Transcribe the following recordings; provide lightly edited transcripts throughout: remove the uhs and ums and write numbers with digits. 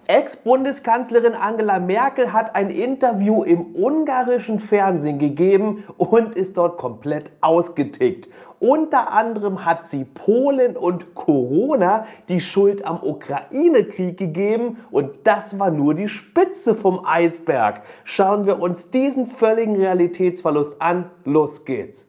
Ex-Bundeskanzlerin Angela Merkel hat ein Interview im ungarischen Fernsehen gegeben und ist dort komplett ausgetickt. Unter anderem hat sie Polen und Corona die Schuld am Ukraine-Krieg gegeben und das war nur die Spitze vom Eisberg. Schauen wir uns diesen völligen Realitätsverlust an. Los geht's.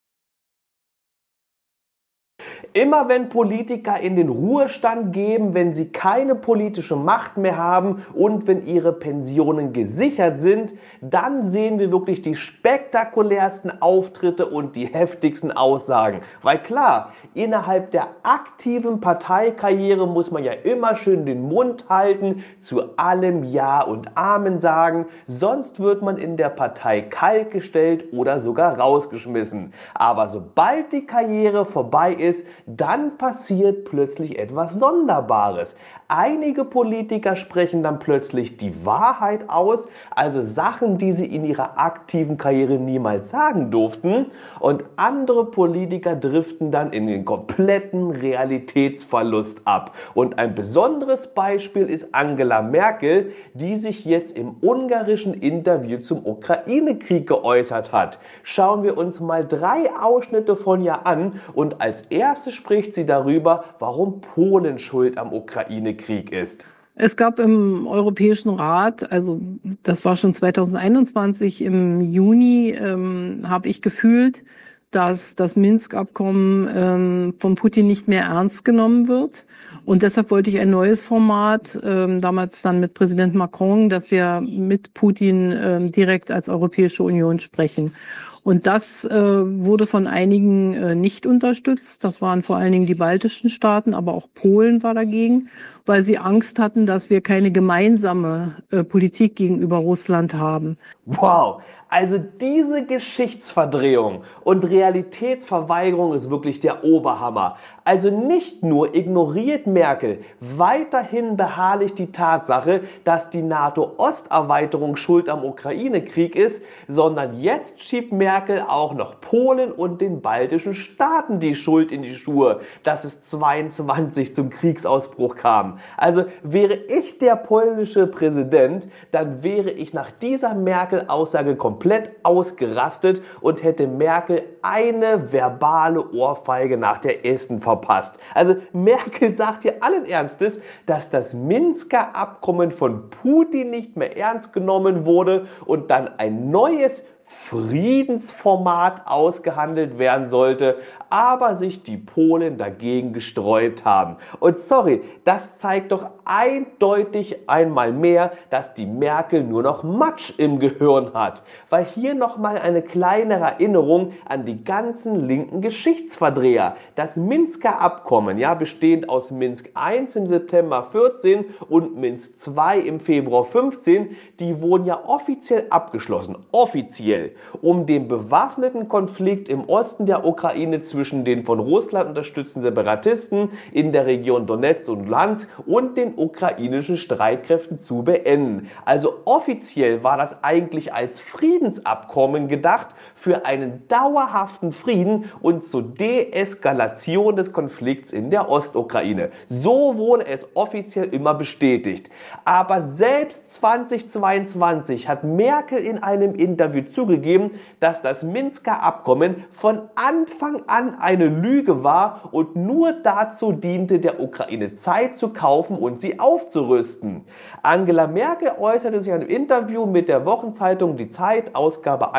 Immer wenn Politiker in den Ruhestand gehen, wenn sie keine politische Macht mehr haben und wenn ihre Pensionen gesichert sind, dann sehen wir wirklich die spektakulärsten Auftritte und die heftigsten Aussagen. Weil klar, innerhalb der aktiven Parteikarriere muss man ja immer schön den Mund halten, zu allem Ja und Amen sagen, sonst wird man in der Partei kaltgestellt oder sogar rausgeschmissen. Aber sobald die Karriere vorbei ist, dann passiert plötzlich etwas Sonderbares. Einige Politiker sprechen dann plötzlich die Wahrheit aus, also Sachen, die sie in ihrer aktiven Karriere niemals sagen durften. Und andere Politiker driften dann in den kompletten Realitätsverlust ab. Und ein besonderes Beispiel ist Angela Merkel, die sich jetzt im ungarischen Interview zum Ukraine-Krieg geäußert hat. Schauen wir uns mal 3 Ausschnitte von ihr an und als erstes spricht sie darüber, warum Polen schuld am Ukraine-Krieg ist. Es gab im Europäischen Rat, also das war schon 2021 im Juni, habe ich gefühlt, dass das Minsk-Abkommen von Putin nicht mehr ernst genommen wird. Und deshalb wollte ich ein neues Format, damals dann mit Präsident Macron, dass wir mit Putin direkt als Europäische Union sprechen. Und das wurde von einigen nicht unterstützt. Das waren vor allen Dingen die baltischen Staaten, aber auch Polen war dagegen, weil sie Angst hatten, dass wir keine gemeinsame Politik gegenüber Russland haben. Wow! Also diese Geschichtsverdrehung und Realitätsverweigerung ist wirklich der Oberhammer. Also nicht nur ignoriert Merkel weiterhin beharrlich die Tatsache, dass die NATO-Osterweiterung schuld am Ukraine-Krieg ist, sondern jetzt schiebt Merkel auch noch Polen und den baltischen Staaten die Schuld in die Schuhe, dass es 22 zum Kriegsausbruch kam. Also wäre ich der polnische Präsident, dann wäre ich nach dieser Merkel-Aussage komplett ausgerastet und hätte Merkel eine verbale Ohrfeige nach der ersten verpasst. Also Merkel sagt hier allen Ernstes, dass das Minsker Abkommen von Putin nicht mehr ernst genommen wurde und dann ein neues Friedensformat ausgehandelt werden sollte, aber sich die Polen dagegen gesträubt haben. Und sorry, das zeigt doch eindeutig einmal mehr, dass die Merkel nur noch Matsch im Gehirn hat. Weil hier nochmal eine kleine Erinnerung an die ganzen linken Geschichtsverdreher. Das Minsker Abkommen, ja, bestehend aus Minsk I im September 14 und Minsk II im Februar 15, die wurden ja offiziell abgeschlossen. Offiziell. Um den bewaffneten Konflikt im Osten der Ukraine zwischen den von Russland unterstützten Separatisten in der Region Donetsk und Luhansk und den ukrainischen Streitkräften zu beenden. Also offiziell war das eigentlich als Friedensabkommen gedacht für einen dauerhaften Frieden und zur Deeskalation des Konflikts in der Ostukraine. So wurde es offiziell immer bestätigt. Aber selbst 2022 hat Merkel in einem Interview zugegeben, dass das Minsker Abkommen von Anfang an eine Lüge war und nur dazu diente, der Ukraine Zeit zu kaufen und sie aufzurüsten. Angela Merkel äußerte sich in einem Interview mit der Wochenzeitung Die Zeit, Ausgabe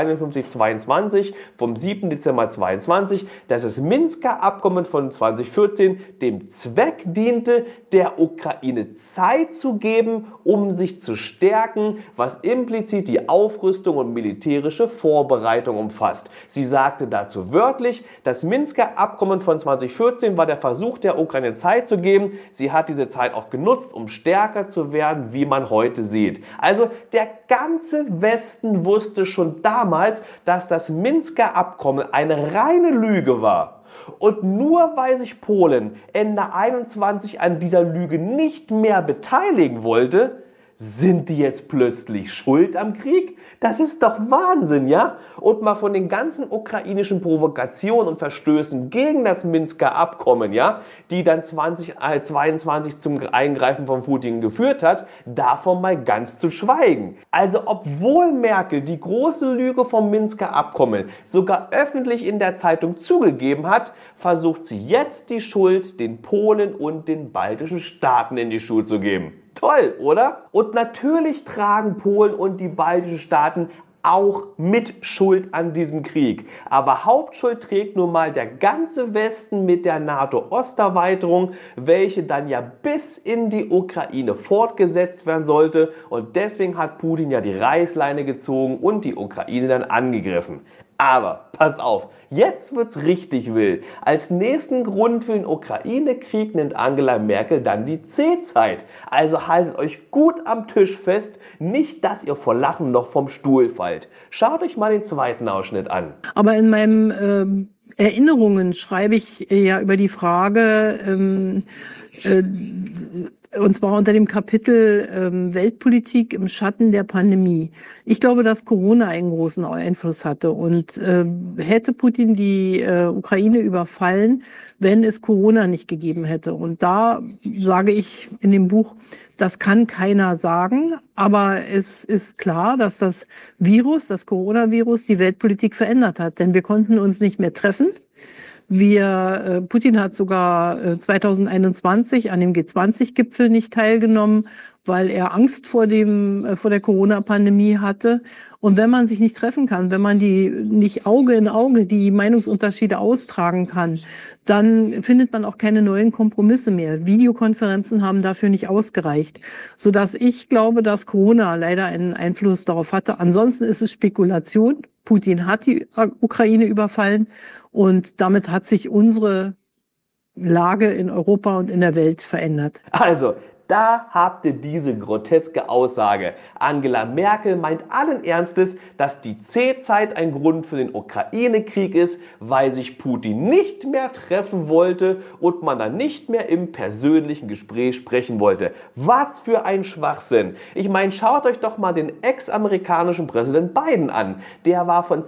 51/22 vom 7. Dezember 2022, dass das Minsker Abkommen von 2014 dem Zweck diente, der Ukraine Zeit zu geben, um sich zu stärken, was implizit die Aufrüstung und militärische Vorbereitung umfasst. Sie sagte dazu wörtlich, das Minsker Abkommen von 2014 war der Versuch, der Ukraine Zeit zu geben. Sie hat diese Zeit auch genutzt, um stärker zu werden, wie man heute sieht. Also der ganze Westen wusste schon damals, dass das Minsker Abkommen eine reine Lüge war. Und nur weil sich Polen Ende 21 an dieser Lüge nicht mehr beteiligen wollte, Sind die jetzt plötzlich schuld am Krieg? Das ist doch Wahnsinn, ja? Und mal von den ganzen ukrainischen Provokationen und Verstößen gegen das Minsker Abkommen, ja, die dann 2022 zum Eingreifen von Putin geführt hat, davon mal ganz zu schweigen. Also obwohl Merkel die große Lüge vom Minsker Abkommen sogar öffentlich in der Zeitung zugegeben hat, versucht sie jetzt die Schuld den Polen und den baltischen Staaten in die Schuhe zu geben. Toll, oder? Und natürlich tragen Polen und die baltischen Staaten auch mit Schuld an diesem Krieg. Aber Hauptschuld trägt nun mal der ganze Westen mit der NATO-Osterweiterung, welche dann ja bis in die Ukraine fortgesetzt werden sollte. Und deswegen hat Putin ja die Reißleine gezogen und die Ukraine dann angegriffen. Aber pass auf, jetzt wird's richtig wild. Als nächsten Grund für den Ukraine-Krieg nennt Angela Merkel dann die C-Zeit. Also haltet euch gut am Tisch fest, nicht, dass ihr vor Lachen noch vom Stuhl fallt. Schaut euch mal den zweiten Ausschnitt an. Aber in meinen Erinnerungen schreibe ich ja über die Frage, und zwar unter dem Kapitel Weltpolitik im Schatten der Pandemie. Ich glaube, dass Corona einen großen Einfluss hatte. Und hätte Putin die Ukraine überfallen, wenn es Corona nicht gegeben hätte. Und da sage ich in dem Buch, das kann keiner sagen. Aber es ist klar, dass das Virus, das Coronavirus, die Weltpolitik verändert hat. Denn wir konnten uns nicht mehr treffen. Putin hat sogar 2021 an dem G20-Gipfel nicht teilgenommen, weil er Angst vor der Corona-Pandemie hatte. Und wenn man sich nicht treffen kann, wenn man nicht Auge in Auge die Meinungsunterschiede austragen kann, dann findet man auch keine neuen Kompromisse mehr. Videokonferenzen haben dafür nicht ausgereicht, sodass ich glaube, dass Corona leider einen Einfluss darauf hatte. Ansonsten ist es Spekulation. Putin hat die Ukraine überfallen und damit hat sich unsere Lage in Europa und in der Welt verändert. Also, da habt ihr diese groteske Aussage. Angela Merkel meint allen Ernstes, dass die C-Zeit ein Grund für den Ukraine-Krieg ist, weil sich Putin nicht mehr treffen wollte und man dann nicht mehr im persönlichen Gespräch sprechen wollte. Was für ein Schwachsinn. Ich meine, schaut euch doch mal den ex-amerikanischen Präsident Biden an. Der war von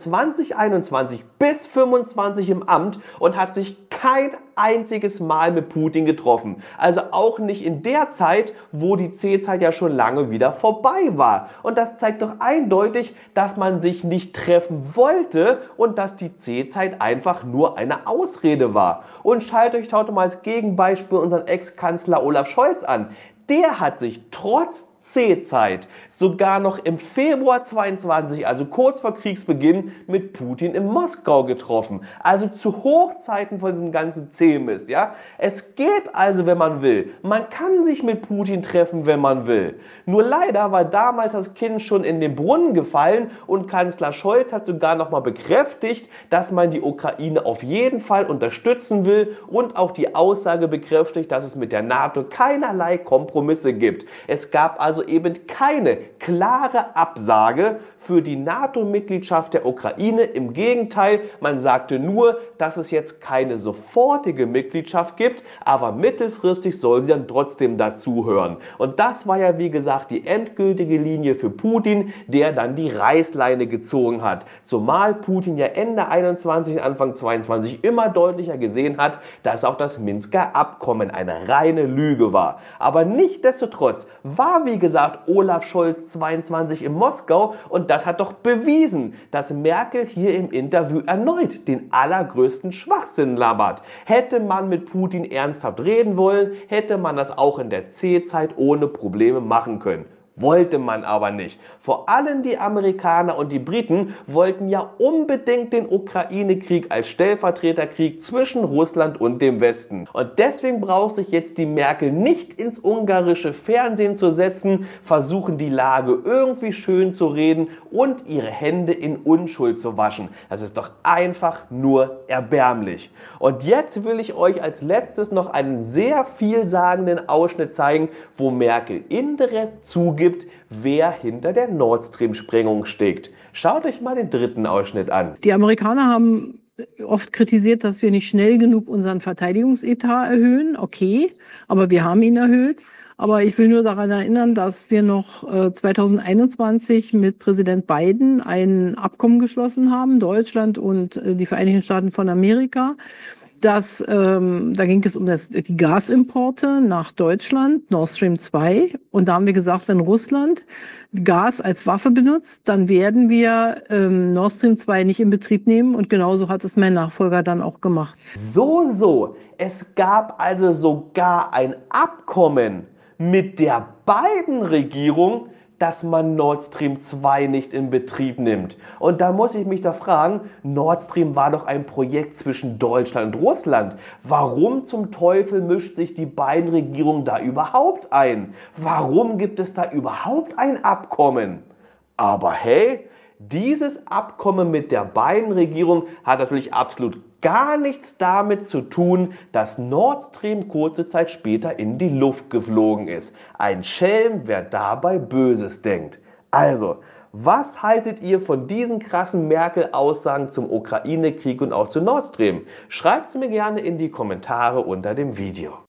2021 bis 2025 im Amt und hat sich kein einziges Mal mit Putin getroffen. Also auch nicht in der Zeit, wo die C-Zeit ja schon lange wieder vorbei war. Und das zeigt doch eindeutig, dass man sich nicht treffen wollte und dass die C-Zeit einfach nur eine Ausrede war. Und schaut euch heute mal als Gegenbeispiel unseren Ex-Kanzler Olaf Scholz an. Der hat sich trotz C-Zeit sogar noch im Februar 22, also kurz vor Kriegsbeginn, mit Putin in Moskau getroffen. Also zu Hochzeiten von diesem ganzen C-Mist, ja. Es geht also, wenn man will. Man kann sich mit Putin treffen, wenn man will. Nur leider war damals das Kind schon in den Brunnen gefallen und Kanzler Scholz hat sogar nochmal bekräftigt, dass man die Ukraine auf jeden Fall unterstützen will und auch die Aussage bekräftigt, dass es mit der NATO keinerlei Kompromisse gibt. Es gab also eben keine klare Absage für die NATO-Mitgliedschaft der Ukraine. Im Gegenteil, man sagte nur, dass es jetzt keine sofortige Mitgliedschaft gibt, aber mittelfristig soll sie dann trotzdem dazugehören. Und das war ja, wie gesagt, die endgültige Linie für Putin, der dann die Reißleine gezogen hat. Zumal Putin ja Ende 21, Anfang 22 immer deutlicher gesehen hat, dass auch das Minsker Abkommen eine reine Lüge war. Aber nichtsdestotrotz war, wie gesagt, Olaf Scholz 22 in Moskau und das hat doch bewiesen, dass Merkel hier im Interview erneut den allergrößten Schwachsinn labert. Hätte man mit Putin ernsthaft reden wollen, hätte man das auch in der C-Zeit ohne Probleme machen können. Wollte man aber nicht. Vor allem die Amerikaner und die Briten wollten ja unbedingt den Ukraine-Krieg als Stellvertreterkrieg zwischen Russland und dem Westen. Und deswegen braucht sich jetzt die Merkel nicht ins ungarische Fernsehen zu setzen, versuchen die Lage irgendwie schön zu reden und ihre Hände in Unschuld zu waschen. Das ist doch einfach nur erbärmlich. Und jetzt will ich euch als letztes noch einen sehr vielsagenden Ausschnitt zeigen, wo Merkel indirekt zugibt, wer hinter der Nord Stream-Sprengung steckt. Schaut euch mal den dritten Ausschnitt an. Die Amerikaner haben oft kritisiert, dass wir nicht schnell genug unseren Verteidigungsetat erhöhen. Okay, aber wir haben ihn erhöht. Aber ich will nur daran erinnern, dass wir noch 2021 mit Präsident Biden ein Abkommen geschlossen haben, Deutschland und die Vereinigten Staaten von Amerika. Da ging es um die Gasimporte nach Deutschland, Nord Stream 2. Und da haben wir gesagt, wenn Russland Gas als Waffe benutzt, dann werden wir Nord Stream 2 nicht in Betrieb nehmen. Und genauso hat es mein Nachfolger dann auch gemacht. So. Es gab also sogar ein Abkommen mit der Biden-Regierung, dass man Nord Stream 2 nicht in Betrieb nimmt. Und da muss ich mich da fragen, Nord Stream war doch ein Projekt zwischen Deutschland und Russland. Warum zum Teufel mischt sich die Biden-Regierung da überhaupt ein? Warum gibt es da überhaupt ein Abkommen? Aber hey, dieses Abkommen mit der Biden-Regierung hat natürlich absolut gar nichts damit zu tun, dass Nord Stream kurze Zeit später in die Luft geflogen ist. Ein Schelm, wer dabei Böses denkt. Also, was haltet ihr von diesen krassen Merkel-Aussagen zum Ukraine-Krieg und auch zu Nord Stream? Schreibt es mir gerne in die Kommentare unter dem Video.